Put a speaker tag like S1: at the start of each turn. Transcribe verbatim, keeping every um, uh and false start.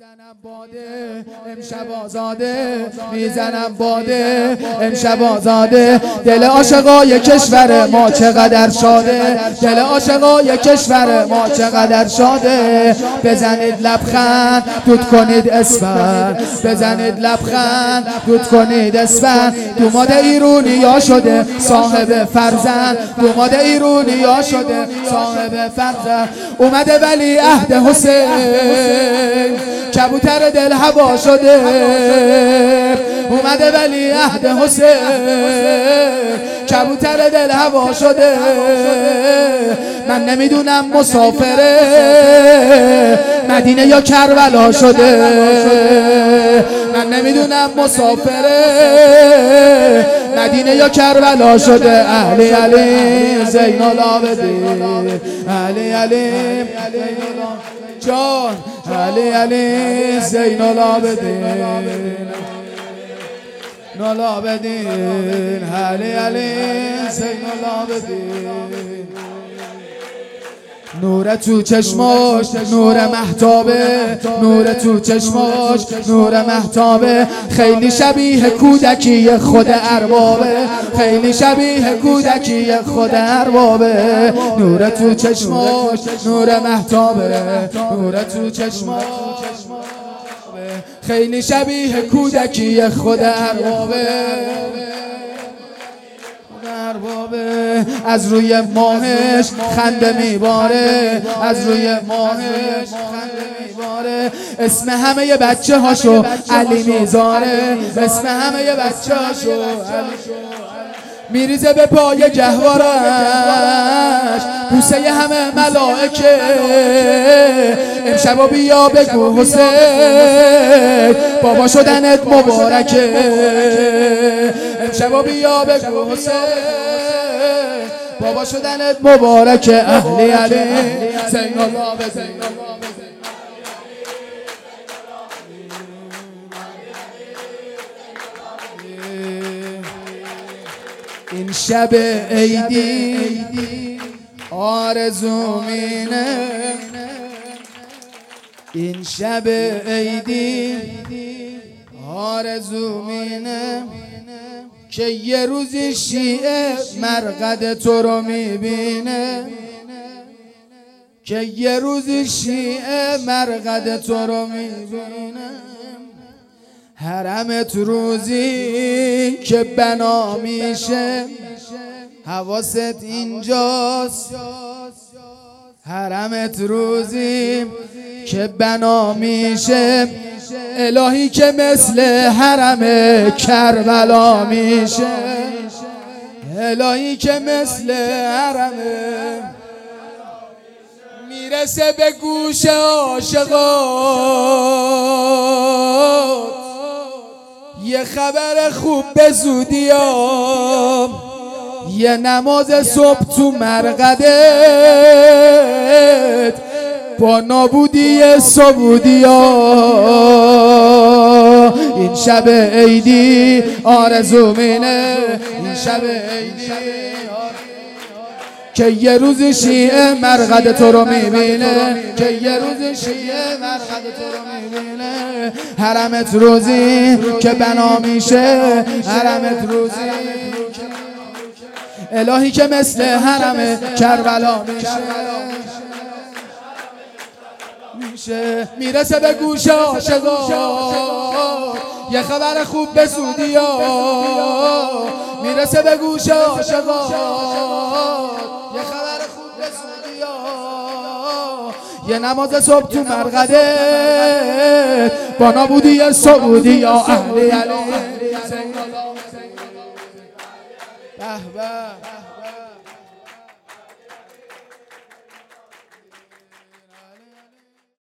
S1: میزنم باده امشب آزاده، میزنم باده امشب آزاده. دل عاشقای کشور ما چقدر شاده، دل عاشقای کشور ما چقدر شاده. بزنید لبخند دود کنید اسفند، بزنید لبخند دود کنید اسفند. دوماد ایرونیا شده صاحب فرزند، دوماد ایرونیا شده صاحب فرزند. اومده ولی عهد حسین کبوتر دل هوا شده، اومده ولی عهد حسین کبوتر دل هوا شده. من نمیدونم مسافره مدینه یا کربلا شده، من نمیدونم مسافره مدینه یا کربلا شده. اهلی علی زین العابدین، اهلی علی جان، علی علی زین العابدین العابدین، علی علی زین العابدین. نور تو چشماش نور مهتابه، نور تو چشماش نور مهتابه. خیلی شبیه کودکی خود اربابه، خیلی شبیه کودکی خود اربابه. نور تو چشماش نور مهتابه، نور تو چشماش خیلی شبیه کودکی خود اربابه. از روی ماهش خنده میباره، از روی ماهش خنده میباره. اسم همه بچه هاشو علی میذاره، اسم همه بچه هاشو میریزه به پای گهوارش بوسه همه ملائکه. امشب بیا بگو حسین بابا شدنت مبارکه، امشب بیا بگو حسین بابا شدنت مبارکه. اهلی علی زین العابدین، این شب عیدی آرزو مینه، این شب عیدی آرزو مینه که یه روزی شیعه مرقد تو رو میبینه، که یه روزی شیعه مرقد تو رو میبینه. حرمت روزی که بنا میشه حواست اینجاست، حرمت روزی که بنا میشه الهی که مثل حرم کربلا میشه، الهی که مثل حرم میرسه به گوش عاشقات. یه خبر خوب به زودی ها، یه نماز صبح تو مرقدت با نابودی سعودی ها. این شب عیدی آرزو مینه، این شب عیدی که یه روز شیعه مرقد تو رو میبینه، که یه روز شیعه مرقد تو رو میبینه. حرمت روزی که بنا میشه، حرمت روزی الهی که مثل حرم کربلا میشه، میرسه به گوش عاشقا یه خبر خوب به زودی ها، میرسه به گوش عاشقا یه خبر خوب به زودی ها. یه نماز صبح تو مرقده با نابودی سعودی ها. اهلی علی به به